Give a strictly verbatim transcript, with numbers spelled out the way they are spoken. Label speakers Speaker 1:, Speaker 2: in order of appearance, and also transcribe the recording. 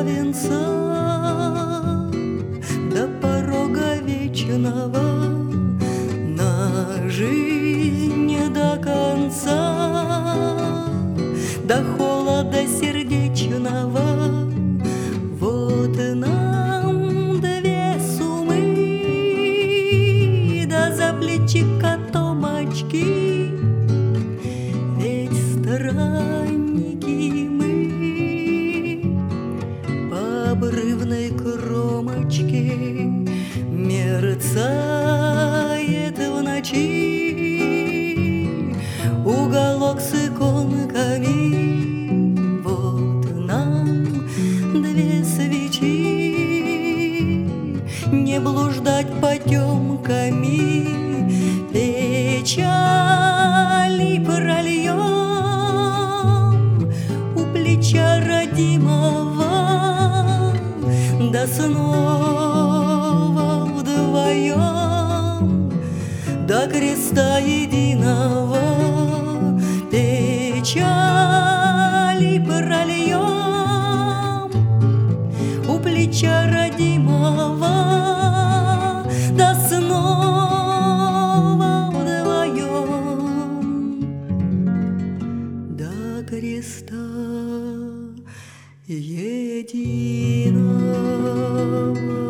Speaker 1: венца, до порога вечного, на жизнь до конца, до холода сердечного. Вот нам две сумы, да за плечика томочки, ведь странники мы. По обрывной кромочке мерцает в ночи уголок с иконками. Вот нам две свечи, не блуждать потемками, печали прольем у плеча родимого, да снова вдвоем до креста единого. Печали прольем у плеча родимого, да снова вдвоем до креста единого.